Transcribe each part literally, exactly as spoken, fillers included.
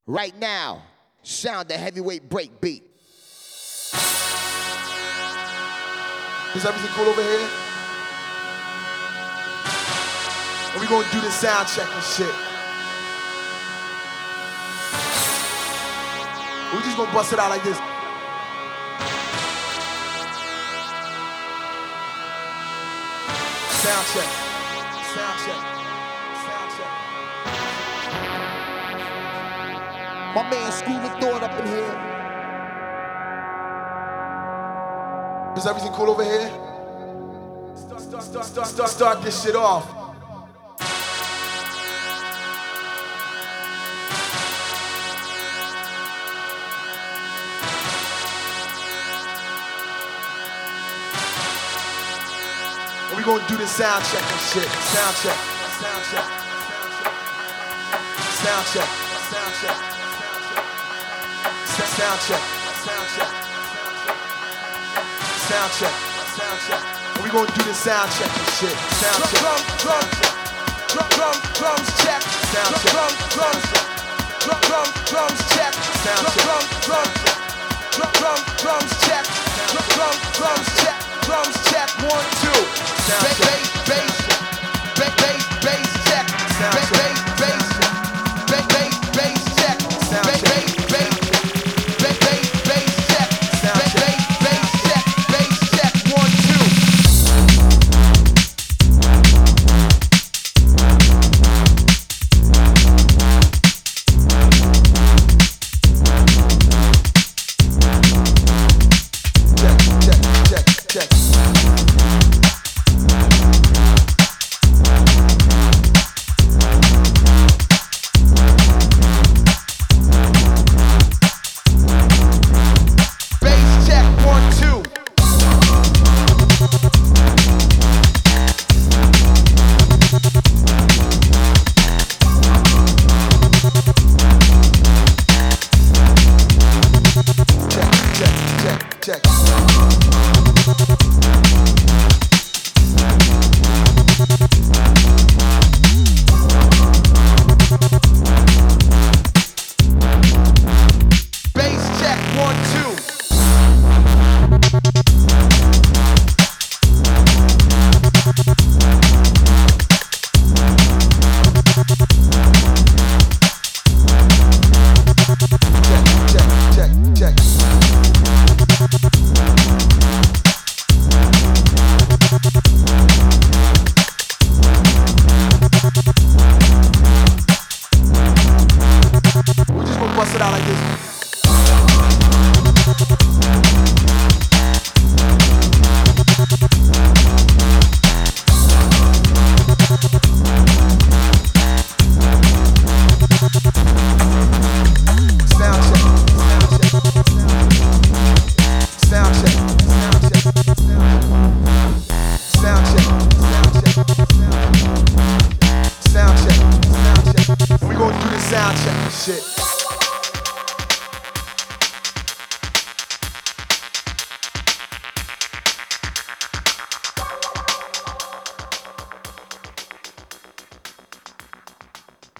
Right now, sound the heavyweight break beat. Is everything cool over here? And we gonna do the sound check and shit. We just gonna bust it out like this. Sound check. Sound check. Sound check. My man School of Thought up in here. Is everything cool over here? Start, start, start, start, start, start this shit off. And we gonna do the sound check and shit. Sound check. Sound check. Sound check. Sound check. Sound check. Sound check. Sound check. Sound check. And we gonna do the sound check and shit. Sound check. Drum, drum, drum, drum, drums check. Sound check. Drum, drum, drum, drum, drums check. Sound check. Drum, drum, drum, drum, drums check. Drum, drum, drums check. Drums check. One, two. Sound check. Bass, bass, bass, bass check. Sound check. Bass, bass, bass, bass, bass check. Sound check. Bass, bass, bass, bass, bass check. Sound check.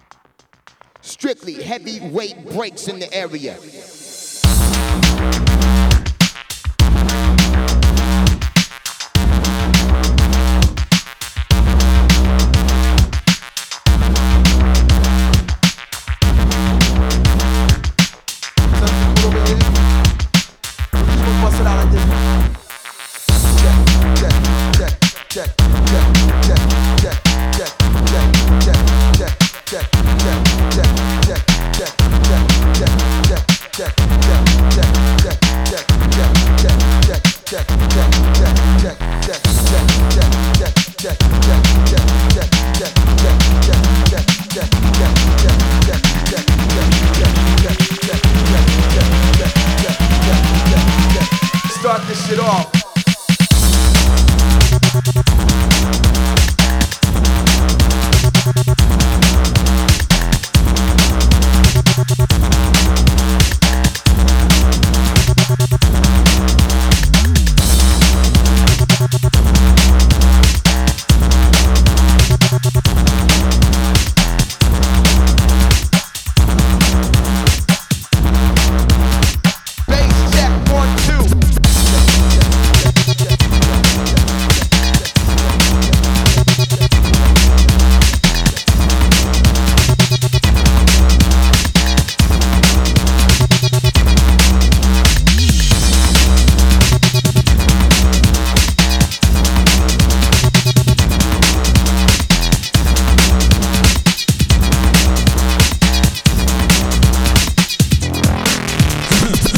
Strictly heavyweight breaks in the area.